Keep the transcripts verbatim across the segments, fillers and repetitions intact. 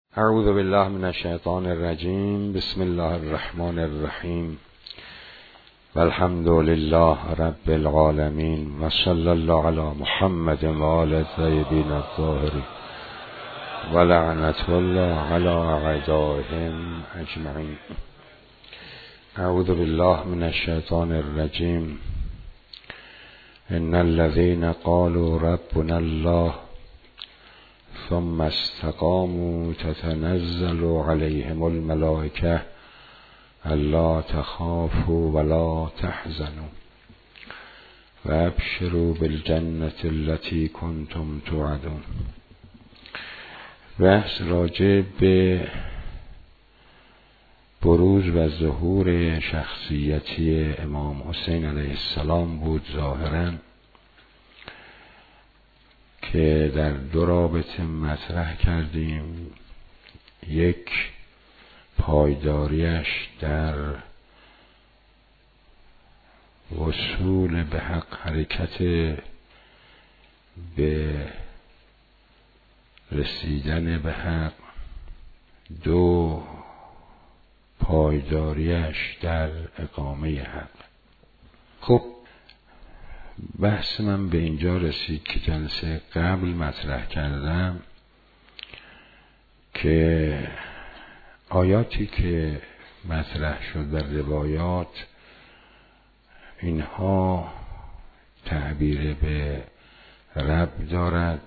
اعوذ بالله من الشیطان الرجیم. بسم الله الرحمن الرحیم. والحمد لله رب العالمین و صلی الله علی محمد و آل الطیبین الطاهرین و لعنت الله علی اعدائهم اجمعین. اعوذ بالله من الشیطان الرجیم. ان الذين قالوا ربنا الله ثم استقاموا تتنزل عليهم الملائكة الا تخافوا ولا تحزنوا وابشروا بالجنة التي كنتم توعدون. بحث راجع به بروز و ظهور شخصیتی امام حسین علیه السلام بود ظاهراً، که در دو رابطه مطرح کردیم. یک، پایداریش در وصول به حق، حرکت به رسیدن به حق. دو، پایداریش در اقامه حق. خب بحث من به اینجا رسید که جلسه قبل مطرح کردم که آیاتی که مطرح شد در روایات، اینها تعبیر به رب دارد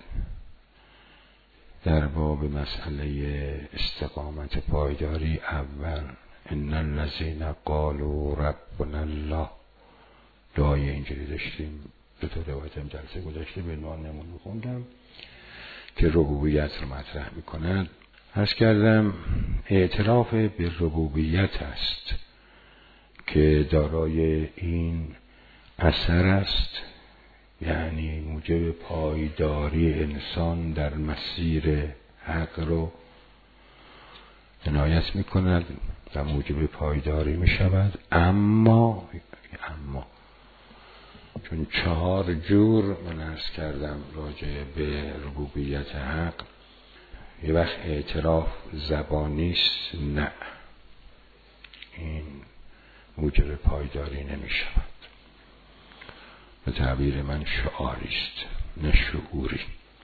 در باب مسئله استقامت پایداری. اول، ان الذين قالوا ربنا الله، دعای اینجوری داشتیم. دو تا روایت هم جلسه گذشته به عنوان نمونه خوندم که ربوبیت رو مطرح میکنند. عرض کردم اعتراف به ربوبیت است که دارای این اثر است، یعنی موجب پایداری انسان در مسیر حق رو عنایت میکند و موجب پایداری میشود. اما اما چون چهار جور من عرض کردم راجع به ربوبیت حق، یه وقت اعتراف زبانیست، نه، این موجب پایداری نمی شود. به تعبیر من شعاریست، نه شعوری.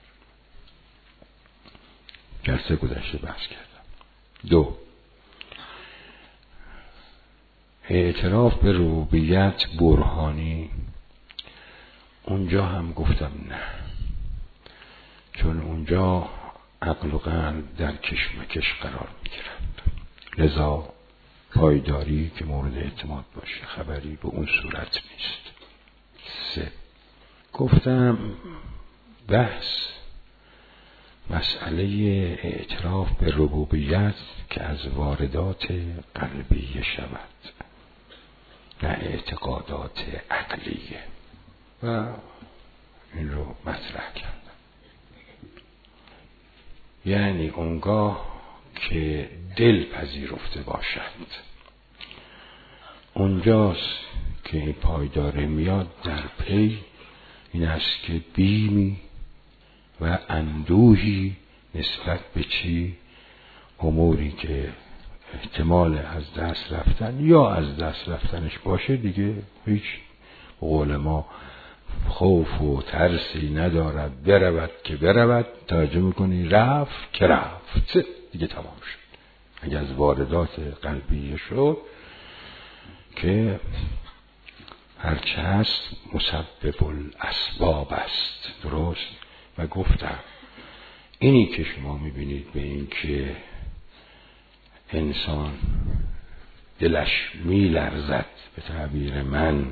جلسه گذشته بحث کردم. دو، اعتراف به ربوبیت برهانی، اونجا هم گفتم نه، چون اونجا عقل و قلب در کشمکش قرار میگیرند، لذا پایداری که مورد اعتماد باشه خبری به اون صورت نیست. سه، گفتم بحث مسئله اعتراف به ربوبیت که از واردات قلبیه شود، نه اعتقادات عقلیه، و این رو مطرح کردم. یعنی اونگاه که دل پذیرفته باشد، اونجاست که این پایداری میاد. در پی این است که بیمی و اندوهی نسبت به چی؟ اموری که احتمال از دست رفتن یا از دست رفتنش باشه دیگه هیچ، قول ما خوف و ترسی ندارد، برود که برود. توجه میکنی؟ رفت که رفت دیگه، تمام شد. اگه از واردات قلبیه شد که هرچه هست مسبب الاسباب است، درست؟ و گفتم اینی که شما میبینید به این که انسان دلش میلرزد به تعبیر من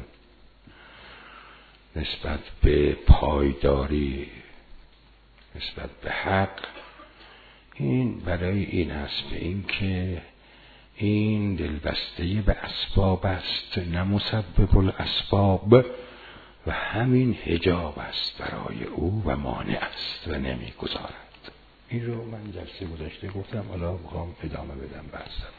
نسبت به پایداری، نسبت به حق، این برای این است، به این که این دلبسته به اسباب است، نه مسبب الاسباب، و همین حجاب است برای او و مانع است و نمی گذارد. این رو من جلسه گذشته گفتم، حالا میخوام ادامه بدم بحثم.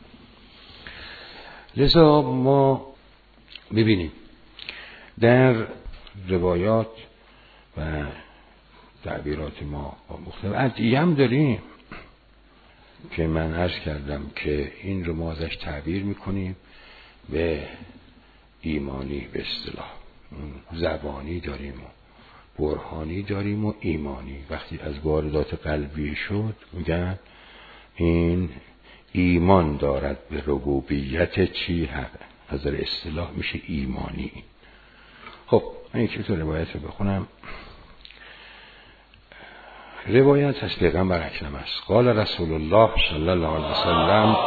لذا ما ببینیم در روایات و تعبیرات ما مختلف ادعیه هم داریم. که من عرض کردم که این رو ما ازش تعبیر میکنیم به ایمانی، به اصطلاح زبانی داریم و برهانی داریم و ایمانی. وقتی از واردات قلبی شد میگن این ایمان دارد به ربوبیت چی حق، از در اصطلاح میشه ایمانی. خب من یکی تو روایت رو بخونم. روایت از پیغمبر اکرم است. قال رسول الله صلی الله علیه وسلم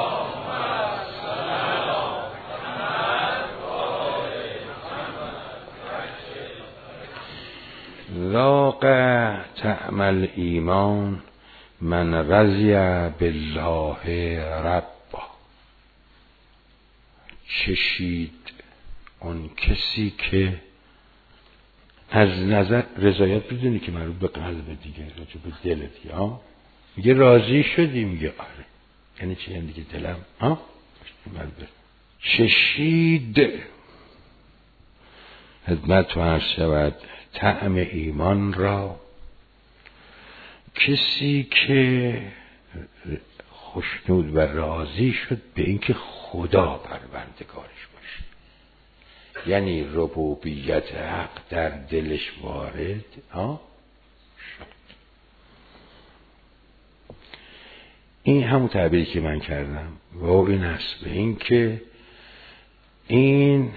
ذاق طعم الایمان من رضی بالله ربا. چشید اون کسی که از نظر رضایت بدونی که مربوط به قلب دیگه، راجع به دل دیگه ها، میگه راضی شدی، میگه آره، یعنی چی؟ یعنی دیگه دلم ها مربوط چشید خدمت و عرض شود طعم ایمان را کسی که خوشنود و راضی شد به اینکه خدا پروردگارش باشه، یعنی ربوبیت حق در دلش وارد ها شد. این همون تعبیری که من کردم و این است به اینکه این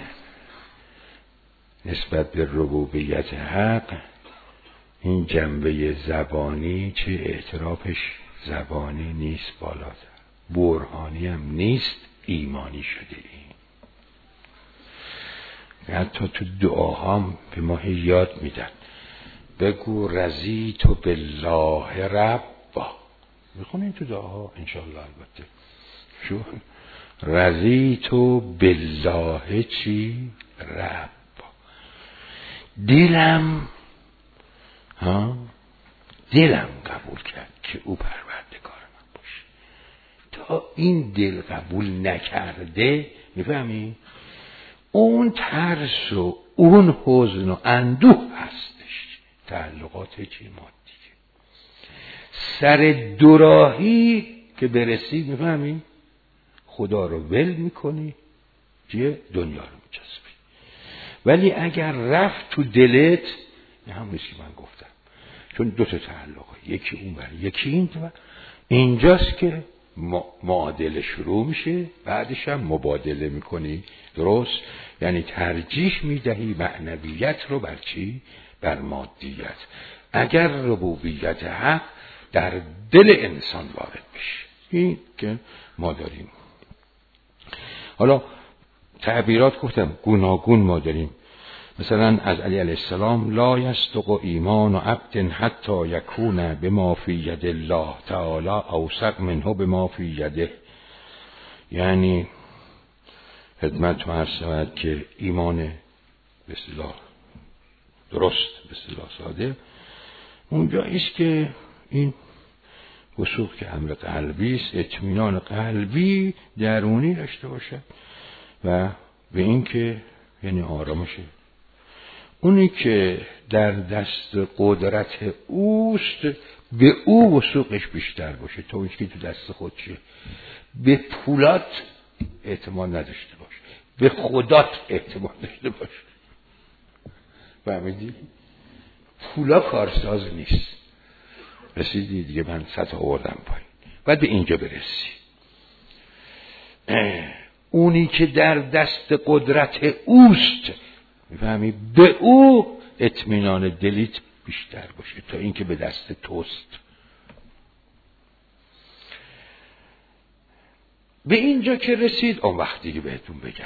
نسبت به ربوبیت حق این جنبه زبانی چه اعترافش زبانی نیست، بالاتر برهانی هم نیست، ایمانی شده. این حتی تو دعاهام به ما یاد میدن بگو رضیت بالله ربا، میخونین تو دعاها انشاءالله. البته شو رضیت بالله چی رب، دلم ها دلم قبول کرد که او پروردگار من باشه. تا این دل قبول نکرده، میفهمی؟ اون ترس و اون حزن و اندوه هستش، تعلقات چی مادیه. سر دوراهی که برسی، میفهمی؟ خدا رو ول میکنی، چیه؟ دنیا رو میچسبی. ولی اگر رفت تو دلت، نه همونی که من گفتم، چون دو تا تعلقه، یکی اون بر یکی این بر. اینجاست که معادله شروع میشه، بعدش هم مبادله میکنی. درست؟ یعنی ترجیح میدهی معنویت رو بر چی؟ بر مادیت. اگر ربوبیت حق در دل انسان وارد بشه، این که ما داریم. حالا تعبیرات گفتم گوناگون ما داریم. مثلا از علی علیه السلام لا یصدق ایمان عبد حتی یکون بما فی ید الله تعالی اوثق منه بما فی یده. یعنی خدمت و عرض شود که ایمان به اصطلاح درست، به اصطلاح ساده، اونجاییست که این وثوق که امر قلبی است، اطمینان قلبی درونی داشته باشد و به این که یعنی آرامشه. اونی که در دست قدرت اوست به او وثوقش بیشتر باشه تا اونی که تو دست خودشه. به پولات اعتماد نداشته باش، به خدات اعتماد داشته باش. فهمیدی؟ پولا کارساز نیست. رسیدی دیگه، من سطح آوردم پایین. بعد به اینجا برسی، اونی که در دست قدرت اوست، میفهمی؟ به او اطمینان دلیت بیشتر باشه تا اینکه به دست توست. به اینجا که رسید، اون وقت دیگه بهتون بگم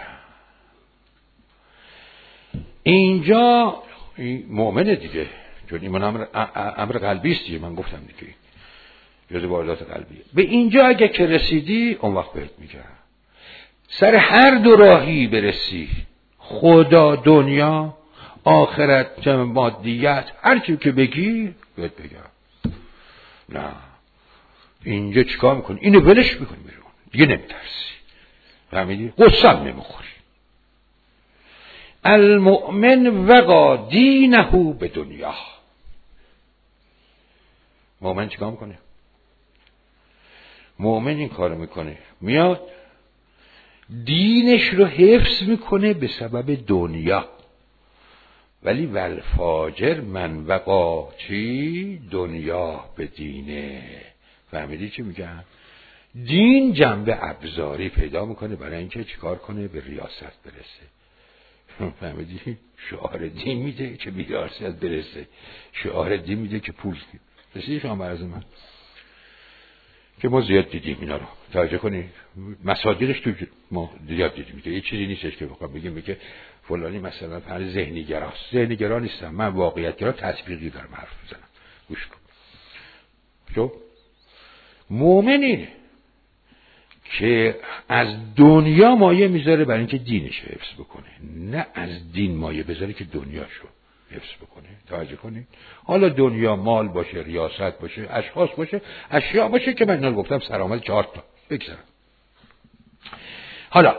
اینجا مؤمنه دیگه، چون ایمان امر, امر قلبی است دیگه. من گفتم دیگه جز واردات قلبیه. به اینجا اگه که رسیدی، اون وقت بهت میگم سر هر دو راهی برسی، خدا، دنیا، آخرت، جمع مادیت، هر چی که بگی بهت بگم نه. اینجا چیکار میکنی؟ اینو ولش میکنی بیرون دیگه، نمیترسی. فهمیدی؟ قصه نمیخوری. المؤمن وقا دینه به دنیا. مؤمن چیکار میکنه؟ مؤمن این کارو میکنه، میاد دینش رو حفظ میکنه به سبب دنیا، ولی والفاجر من وقا چی؟ دنیا به دینه. فهمیدی چی میگم؟ دین جنبه ابزاری پیدا میکنه برای اینکه چیکار کنه؟ به ریاست برسه. فهمیدی؟ شعار دین میده که به ریاست برسه، شعار دین میده که پول رسیدی شما برز من که ما زیاد دیدیم اینا رو توجه کنید، مصادیقش تو ما زیاد دیدیم که یه چیزی نیستش که بخوام بگیم که فلانی مثلا پر ذهنی گراست. ذهنی گرا نیستم من، واقعیت گرا تطبیقی دارم حرف میزنم. گوش کن. جو مؤمن اینه که از دنیا مایه میذاره برای اینکه دینش رو حفظ بکنه، نه از دین مایه بذاره که دنیاشو حفظ بکنه. توجه کنید. حالا دنیا مال باشه، ریاست باشه، اشخاص باشه، اشیاء باشه که من اینا رو گفتم سرآمد چهار تا بگذارم. حالا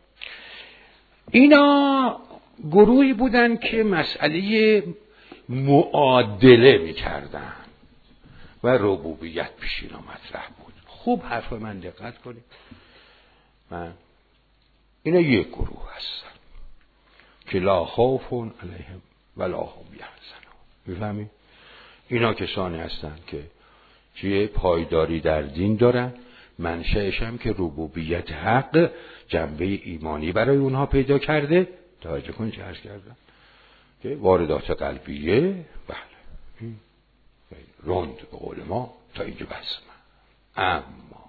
اینا گروهی بودن که مسئله معادله میکردن و ربوبیت پیش اینا مطرح بود. خوب حرف من دقت کنید. من اینا یک گروه هستن که لا خوف علیهم ولا هم یحزنون. میفهمی؟ اینا کسانی هستن که چیه؟ پایداری در دین دارن، منشأش هم که ربوبیت حق جنبه ایمانی برای اونها پیدا کرده. توجه کنید چه عرض کردم که واردات قلبیه. بله روند به قول ما تا اینجا بس. من اما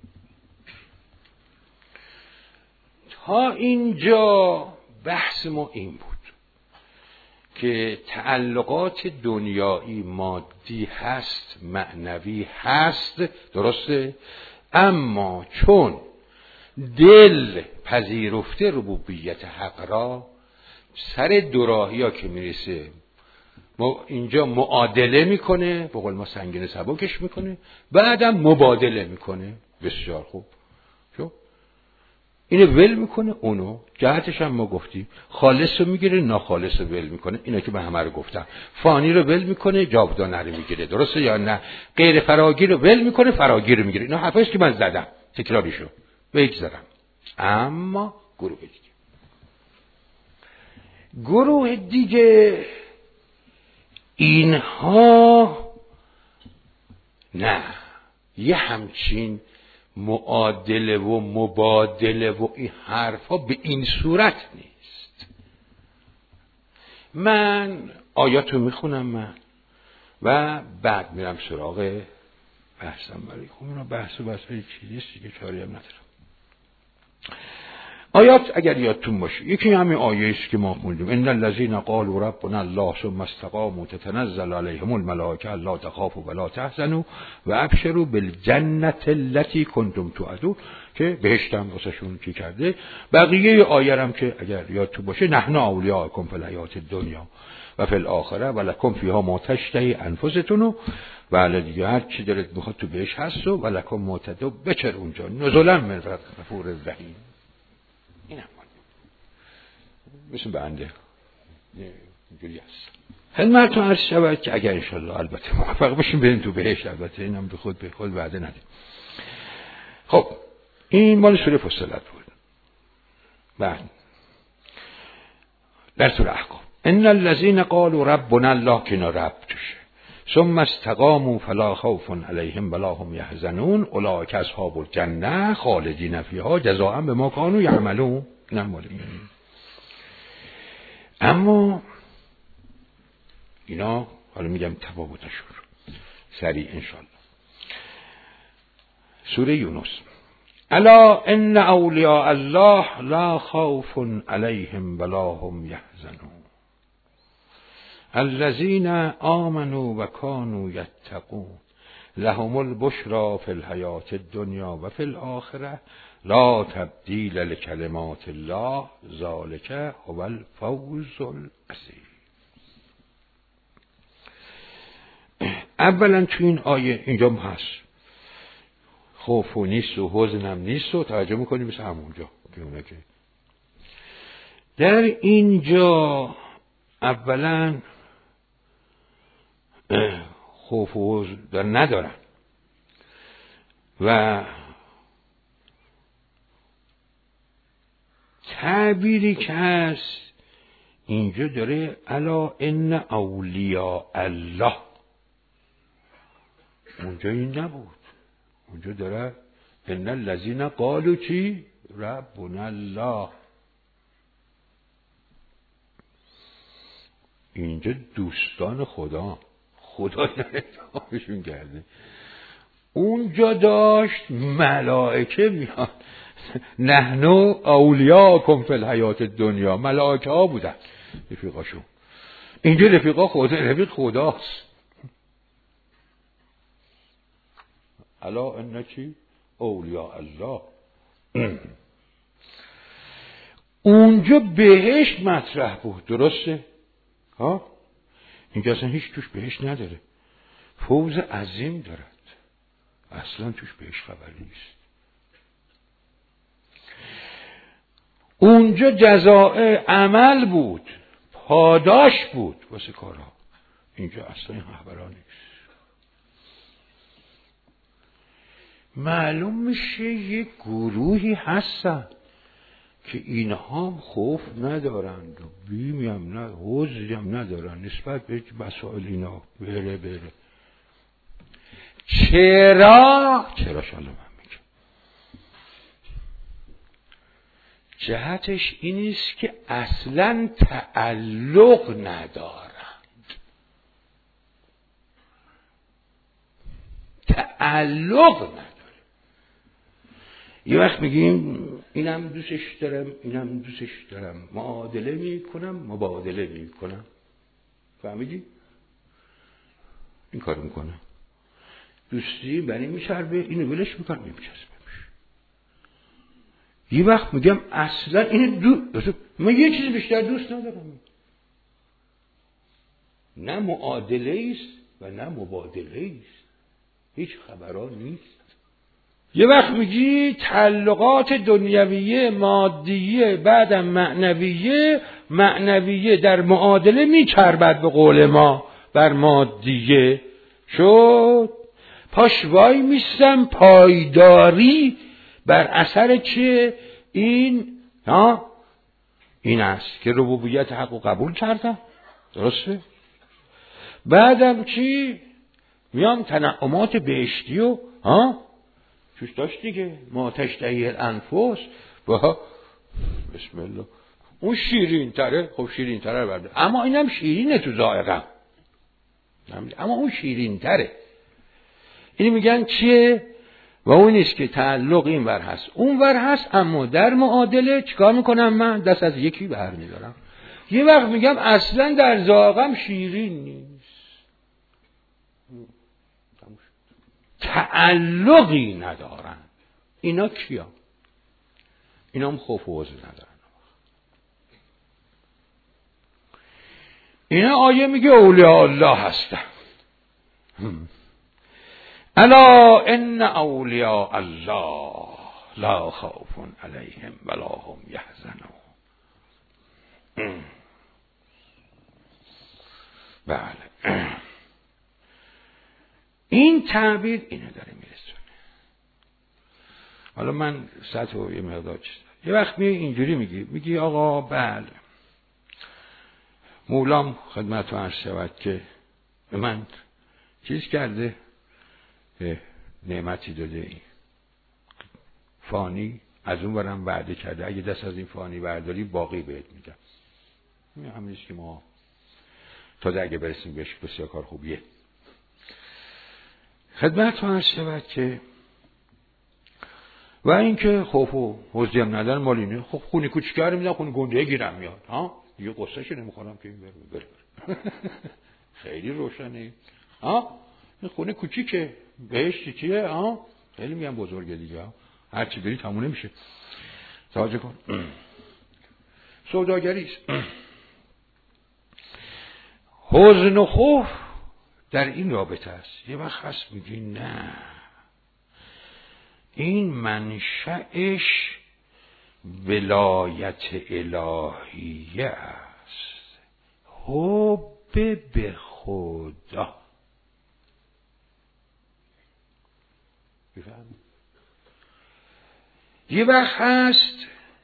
تا اینجا بحث ما این بود که تعلقات دنیایی مادی هست، معنوی هست، درسته؟ اما چون دل پذیرفته ربوبیت حق را، سر دوراهی ها که میرسه ما اینجا معادله میکنه، به قول ما سنگین سبکش میکنه، بعدم مبادله میکنه. بسیار خوب. شو اینو ول میکنه، اونو جهتش هم ما گفتیم خالص رو میگیره، ناخالص رو ول میکنه. اینا که به همه رو گفتم. فانی رو ول میکنه، جاودانه رو میگیره، درسته یا نه؟ غیر فراگیر رو ول میکنه، فراگیر رو میگیره. اینا حرفاست که من زدم، تکراریشو بگذارم. اما گروه دیگه گروه دیگه اینها نه، یه همچین معادله و مبادله و این حرفا به این صورت نیست. من آیاتو میخونم من و بعد میرم سراغ بحثم. برای خب اینا بحث و بحث های چیزیست دیگه، چاری هم ندارم. آیات اگر یادتون باشه یکی همین آیه است که ما خوندیم: ان الذين قالوا ربنا الله ثم استقاموا تتنزل عليهم الملائکه الا تخافوا ولا تحزنوا وابشروا بالجنه التي كنتم توعدون، که بهشت هم واسهشون کی کرده. بقیه آیه هم که اگر یادتون باشه: نحن اولیاءکم فی الحیات الدنیا و فی الاخره ولکم فیها ما تشتهی انفستون، و دیگه هر چی دلت میخواد تو بهش هست و ولکم ما تدعوا، بچر اونجا نزلا من غفور رحیم. این هم مثل بنده اینجوری هست. خدمتتون عرض شود که اگر انشالله البته موفق بشیم بریم تو بهشت، البته اینم به خود به خود وعده ندیم. خب این مال سوره فصلت بود. بعد در سوره احقاف: ان الذين قالوا ربنا الله، که اینا رب توشه، ثم استقاموا فلا خوف علیهم ولا هم یحزنون اولئک اصحاب الجنه خالدین فیها جزاء بما كانوا یعملون. نه مال این. اما اینا حالا میگم تفاوتشون سریع انشالله. سوره یونس: الا ان اولیاء الله لا خوف علیهم ولا هم یحزنون الذين آمنوا وكانوا يتقون لهم البشرى في الحياة الدنيا وفي الآخرة لا تبديل لكلمات الله ذلك هو الفوز العظیم. اولا تو این آیه اینجا هست خوف و نیست و حزنم نیست و توجه میکنیم مثل همونجا که اونه که در اینجا اولا خوف و حزن در ندارن. و تعبیری که هست اینجا داره الا ان اولیاء الله، اونجا این نبود. اونجا داره ان الذین قالوا چی؟ ربنا الله. اینجا دوستان خدا، خدا اتهامشون کرده. اونجا داشت ملائکه میاد نحن اولیاءکم فی الحیات الدنیا، ملائکه ها بودن رفیقاشون. اینجا رفیقا خدا، رفیق خداست. الا ان چی؟ اولیاء الله. اونجا بهشت مطرح بود، درسته؟ ها؟ اینجا اصلا هیچ توش بهشت نداره، فوز عظیم دارد، اصلا توش بهشت خبری نیست. اونجا جزاء عمل بود، پاداش بود واسه کارها. اینجا اصلا این خبرها نیست. معلوم میشه یک گروهی هستن که اینها هم خوف ندارند و بیمی هم ندارن، حوضی هم ندارن نسبت به مسائل اینا. بره بره چرا؟ چرا شالا من میگم جهتش اینیست که اصلا تعلق ندارند. تعلق نداره. یه وقت میگیم اینم دوستش دارم اینم دوستش دارم، معادله میکنم مبادله میکنم، فهمیدی؟ این کار میکنم. دوستی بنی میچربه، اینو ولش میکنم نمیچسبه. یه وقت میگم اصلا این دو من یه چیز بیشتر دوست ندارم. نه معادله است و نه مبادله است، هیچ خبران نیست. یه وقت میگی تعلقات دنیویه مادیه بعدم معنویه، معنویه در معادله میچربد به قول ما بر مادیه. شد پاش وای میستم پایداری بر اثر چه؟ این ها این است که ربوبیت حق رو قبول کردم، درسته؟ بعدم چی؟ میام تنعمات بهشتی و ها چوش داشت دیگه، ما تشتهی الانفس با بسم الله اون شیرین تره. خب شیرین تره برده، اما اینم شیرینه تو ذائقم، اما اون شیرین تره. اینی میگن چیه؟ و اون نیست که تعلق این ور هست اون ور هست، اما در معادله چیکار میکنم؟ من دست از یکی بر میدارم. یه وقت میگم اصلا در ذائقم شیرین نیست، تعلقی ندارن. اینا کیا؟ اینا هم خوف و حوض ندارن. اینا آیه میگه اولیاء الله هستن. الا ان اولیاء الله لا خوف علیهم ولا هم یحزنون. بله این تعبیر اینه داره میرسونه. حالا من سطح و یه مقدار چیز یه وقت می اینجوری میگی میگی آقا بله مولام خدمت رو عرض شود که به من چیز کرده، نعمتی داده، این فانی از اون برم وعده کرده اگه دست از این فانی برداری باقی بهت میدم. این همینیست که ما تا اگه برسیم بهش بسیار کار خوبیه. خدمت رو عرض شود که و اینکه خوف و حوضی هم ندارن مالینه. خب خونی کوچیکه رو میدن، خونی گنده گیرم میاد ها دیگه قصهش نمیخورم که این بره بره بره. خیلی روشنه ها. این خونه کوچیکه بهش چیه ها خیلی میگم بزرگه دیگه ها. هر چی بری تموم نمیشه. توجه کن سوداگریست. حزن و خوف در این رابطه است. یه وقت هست میگی نه این منشأش ولایت الهیه است، حب به خدا. بفهم. یه وقت هست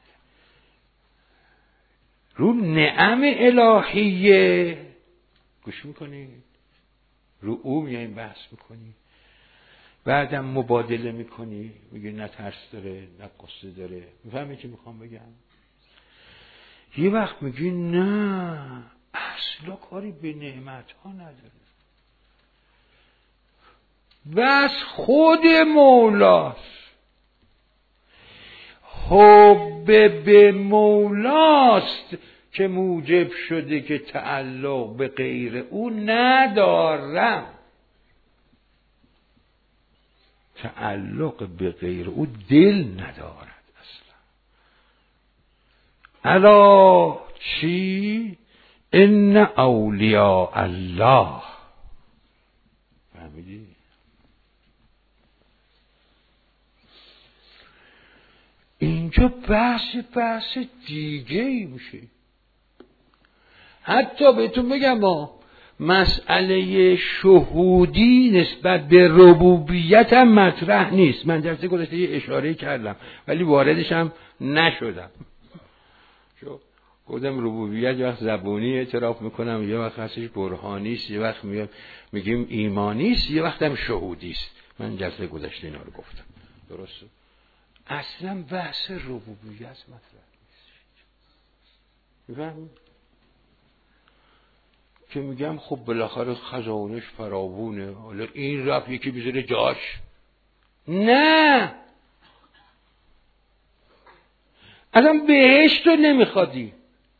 رو نعم الهیه گوش میکنید، رو او میایم بحث میکنی، بعدم مبادله میکنی، میگه نه ترس داره نه قصه داره. میفهمی چی میخوام بگم؟ یه وقت میگی نه اصلا کاری به نعمت ها نداره، بس خود مولاست، حب به مولاست که موجب شده که تعلق به غیر او ندارم. تعلق به غیر او دل ندارد اصلا. الا چی؟ ان اولیاء الله. فهمیدی؟ اینجا بحث بحث دیگه ای میشه. حتی بهتون بگم ما مسئله شهودی نسبت به ربوبیت هم مطرح نیست. من درس گذشته یه اشاره کردم ولی واردش هم نشدم. شو گفتم ربوبیت یه وقت زبونی اعتراف میکنم، یه وقت هستش برهانی است، یه وقت میگیم ایمانی است، یه وقت هم شهودی است. من درس گذشته اینا رو گفتم. درسته؟ اصلا بحث ربوبیت مطرح نیست. میفهمی؟ که میگم خب بالاخره خزانش فراوونه، حالا این رفت یکی بذاره جاش. نه اصلا بهشت رو نمیخوادی،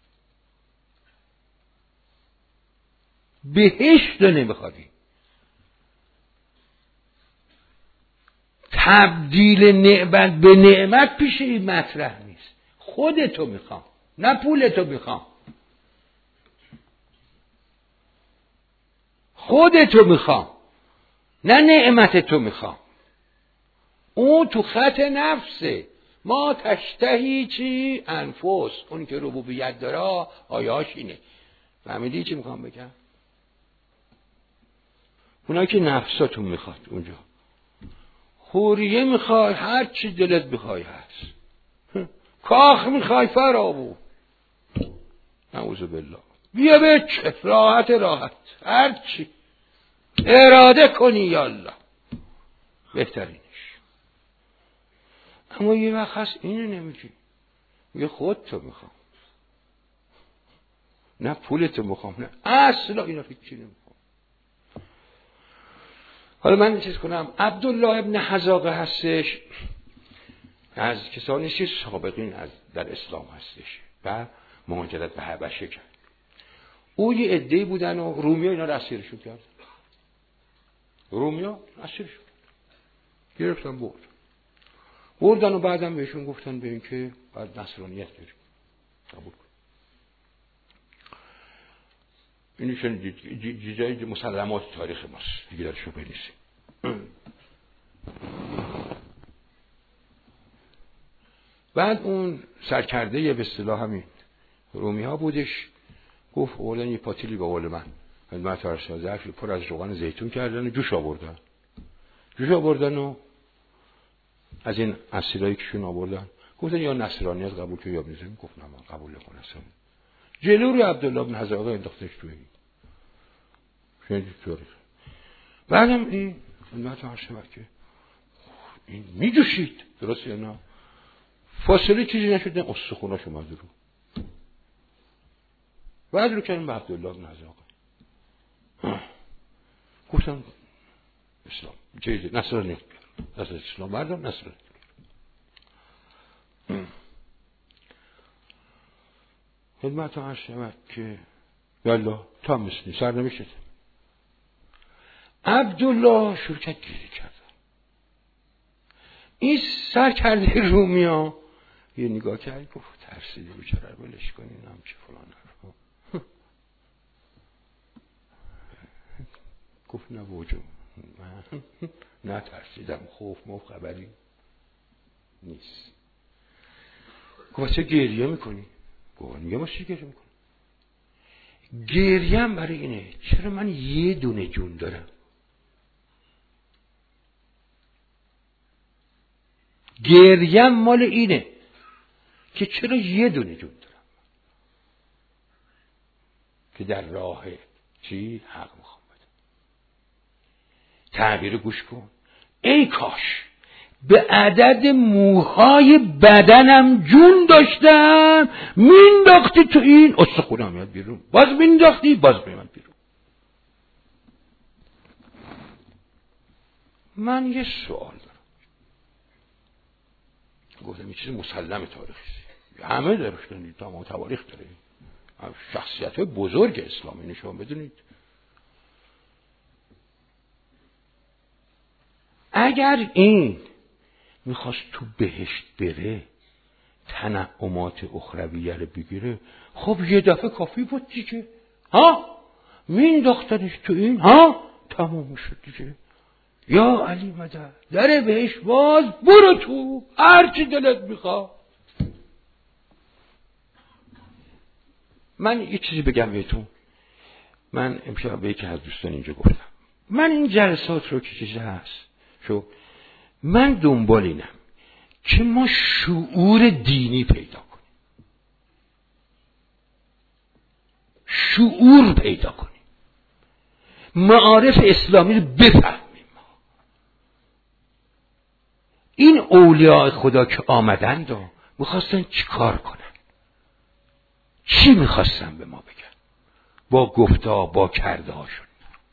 بهشت رو نمیخوادی، تبدیل نعمت به نعمت پیش این مطرح نیست. خودتو میخوام نه پولتو میخوام، خودتو میخوام نه نعمتتو میخوام. اون تو خط نفسه. ما تشتهی چی؟ انفس. اون که ربوبیت داره آیاش اینه. فهمیدی چی میخوام بگم؟ اونایی که نفساتون میخواد اونجا حوریه میخوای، هر چی دلت بخوای هست. کاخ میخوای فراوون، نعوذ بالله، بیا به راحت راحت هر چی اراده کنی یالله بهترینش. اما یه وقت هست اینو نمیگی، یه خودتو میخوام نه پولتو میخوام، نه اصلا اینا هیچی نمیخوام. حالا من چیز کنم، عبدالله ابن حذاقه هستش، از کسانی که سابقین از در اسلام هستش و مهاجرت به حبشه کرد. او یه عده‌ای بودن و رومیا اینا رو اسیرشون کرد. رومیا اسیرشون گرفتن برد بردن و بعدم بهشون گفتن به این که باید نصرانیت بریم قبول کن. اینی شنید چیزای مسلمات تاریخ ماست دیگه، درشو بنویسیم. بعد اون سرکرده به اصطلاح همین رومی ها بودش، گفت اولا یه پاتیلی به قول من خدمت عرض ظرفی پر از روغن زیتون کردن و جوش آوردن جوش آوردن و از این اسیرایی که شون آوردن گفتن یا نصرانیت قبول که یا میزنیم. گفت نه من قبول نکنم نصرانیت. جلو رو عبدالله بن حذاقه انداختش توی این شنید طوری. بعدم این خدمت عرض که این میجوشید درست یا نه، فاصله چیزی نشد، استخوناش اومد رو. بعد رو کردیم به عبدالله بن حذاقه گفتم اسلام چیزی نصرانیت از اسلام مردم نصرانیت. خدمت عرض شود که یالله تا مثلی سر نمیشد. عبدالله شروع کرد گریه کردن. این سر کرده رومیا یه نگاه کرد گفت ترسیده بیچاره رو ولش کنین هم چه فلان حرفا. گفت نه وجود من نه ترسیدم، خوف موف خبری نیست. گفت چه گریه میکنی؟ گفت میگم واسه چی گریه میکنی؟ گریم برای اینه چرا من یه دونه جون دارم. گریم مال اینه که چرا یه دونه جون دارم که در راه چی حق میخوام بده. تعبیر گوش کن. ای کاش به عدد موهای بدنم جون داشتم، مینداختی تو این استخونم میاد بیرون، باز مینداختی باز میاد بیرون. من یه سوال دارم. گفتم این چیز مسلم تاریخی، همه دارشتن، تمام تواریخ داره، شخصیت های بزرگ اسلامی نشون بدونید. اگر این میخواست تو بهشت بره، تنعمات اخرویه رو بگیره، خب یه دفعه کافی بود دیگه. ها مینداختنش تو این، ها تمام شد دیگه. یا علی مدد، در بهشت باز، برو تو هر چی دلت میخواد. من یه چیزی بگم بهتون. من امشب به یکی از دوستان اینجا گفتم، من این جلسات رو که چیزی هست شو من دنبال اینم که ما شعور دینی پیدا کنیم، شعور پیدا کنیم، معارف اسلامی رو بفهمیم. این اولیاء خدا که آمدند و میخواستن چی کار کنن؟ چی میخواستن به ما بگن؟ با گفتا با کرده هاشون.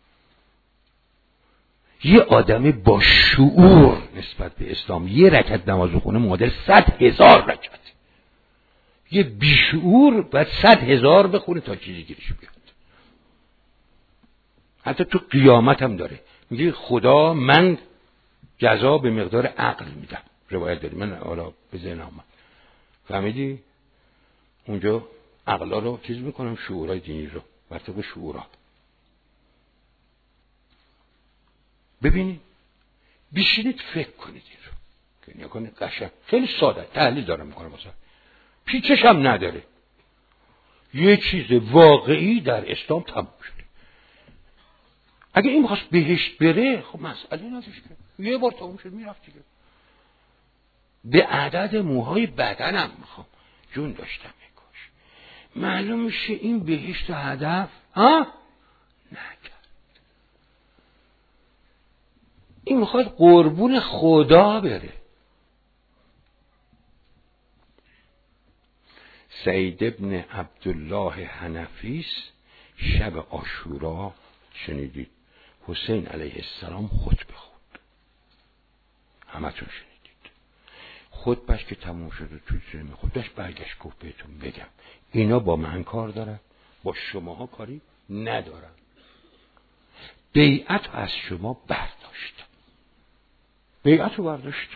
یه آدم با شعور نسبت به اسلام یه رکعت نماز خونه معادل صد هزار رکعت. یه بیشعور باید صد هزار بخونه تا چیزی گیرش بیاد. حتی تو قیامت هم داره، میگه خدا من جزا به مقدار عقل میدم. روایت داری، من حالا به ذهن اومد. فهمیدی؟ اونجا عقلا رو چیز میکنم، شعورهای دینی رو برطبق شعورها. ببینید، بشینید فکر کنید این رو که نیا کنید. قشنگ خیلی ساده تحلیل دارم میکنم، مثلا پیچش هم نداره. یه چیز واقعی در اسلام تمام شده. اگه این میخواست بهشت بره، خب مسئله نداشت که یه بار تمام شد میرفت دیگه. به عدد موهای بدنم میخوام جون داشتم. میکاش معلوم میشه این بهشت هدف ها نکرد. این میخواد قربون خدا بره. سعید ابن عبدالله حنفیس شب عاشورا شنیدید حسین علیه السلام خطبه خوند. همتون شنیدید. خطبهش که تموم شد و توی زمین خطبهش برگشت گفت بهتون بگم اینا با من کار دارن، با شماها کاری ندارن. بیعت از شما برداشتم، بیعت رو برداشتم.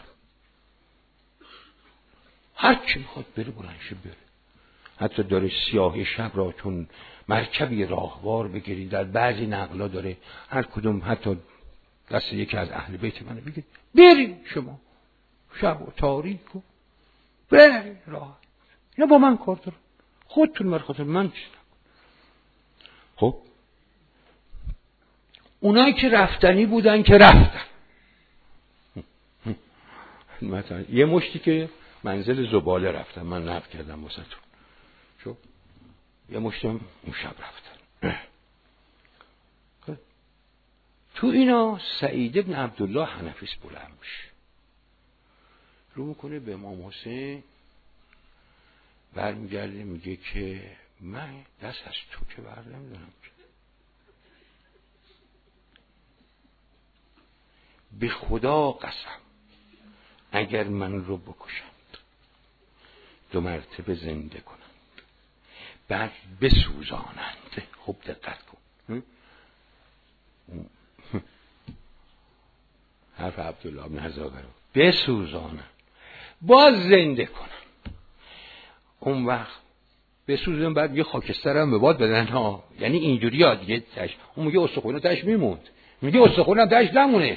هر کی میخواد بره بلنشه بره. حتی داره سیاهی شب را چون مرکبی راهوار بگیرید، در بعضی نقلا داره هر کدوم حتی دست یکی از اهل بیت منو بگید بریم شما شب و تاریک و بریم راه. اینا با من کار دارن، خودتون مرخاطر من چیز نکن. خب اونایی که رفتنی بودن که رفتن، مثلا یه مشتی که منزل زباله رفتن، من نقل کردم واسه تو شو یه مشتم اون شب رفتن. تو اینا سعید ابن عبدالله حنفیس بلند میشه، رو میکنه به امام حسین، برمیگرده میگه که من دست از تو که بر نمیدارم، به خدا قسم اگر من رو بکشند دو مرتبه زنده کنند بعد بسوزانند. خوب دقت کن، حرف عبدالله بن هزاگه رو بسوزانند باز زنده کنند. اون وقت بسوزن بعد یه خاکستر هم به باد بدن ها، یعنی اینجوری ها دیگه تش. اون میگه استخونه تش میموند، میگه استخونه هم تش نمونه،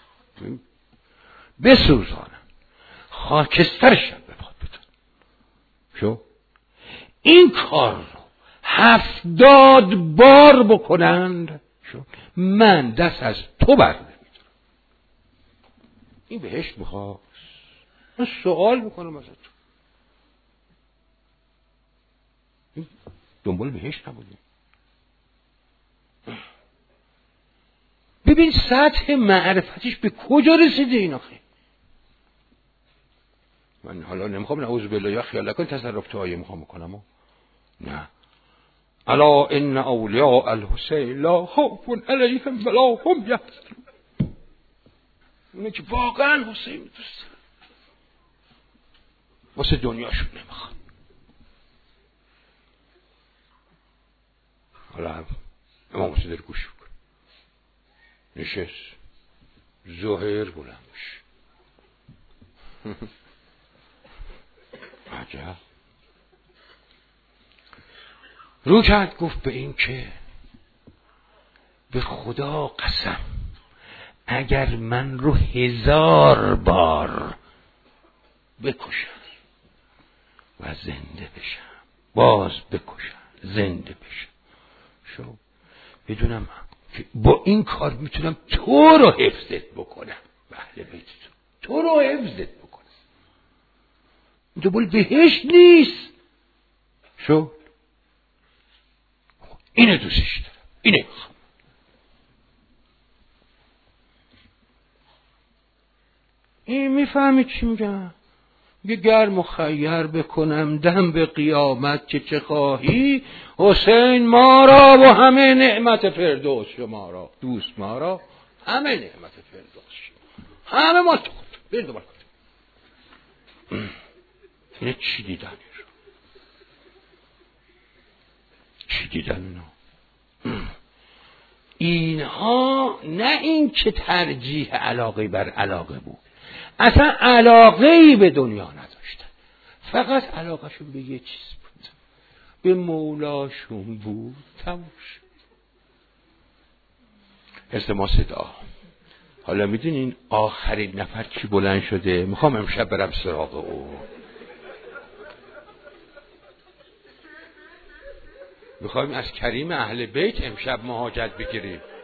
بسوزانند خاکسترش هم به باد بدن. شو این کار رو هفتاد بار بکنند شو من دست از تو بر نمیدارم. این بهشت میخواست، من سوال میکنم ازت، دنبال بهشت نبودی؟ ببین سطح معرفتش به کجا رسیده این آخه. من حالا نمیخوام نعوذ بالله یا خیال نکن تصرف تو آیه میخوام بکنم، نه. الا ان اولیاء الحسین لا خوف علیهم ولا هم یحزنون. اونه که واقعا حسین دوست دارن، واسه دنیاشون نمیخوان. حالا امام حسین در گوش بکن. نشست ظهر بلند میشه. عجب. رو کرد گفت به این که به خدا قسم اگر من رو هزار بار بکشم و زنده بشم، باز بکشم زنده بشم، شو بدونم که با این کار میتونم تو رو حفظت بکنم، اهل بیت تو تو رو حفظت بکنم، دنبال بهشت نیست. شو اینه دوستش دارم، اینه میخوام. این میفهمی چی میگم؟ یه گر مخیر بکنم دم به قیامت که چه خواهی، حسین ما را و همه نعمت فردوس شما را، دوست ما را همه نعمت فردوس شما، همه ما تو خود برید دوباره کنید. اینه چی دیدن؟ چی دیدن اینا؟ اینها نه این که ترجیح علاقه بر علاقه بود، اصلا علاقه‌ای به دنیا نداشتن، فقط علاقهشون به یه چیز بود، به مولاشون بود. تموش. التماس دعا. حالا میدونین آخرین نفر کی بلند شده؟ میخوام امشب برم سراغ او. میخوایم از کریم اهل بیت امشب مهاجت بگیریم.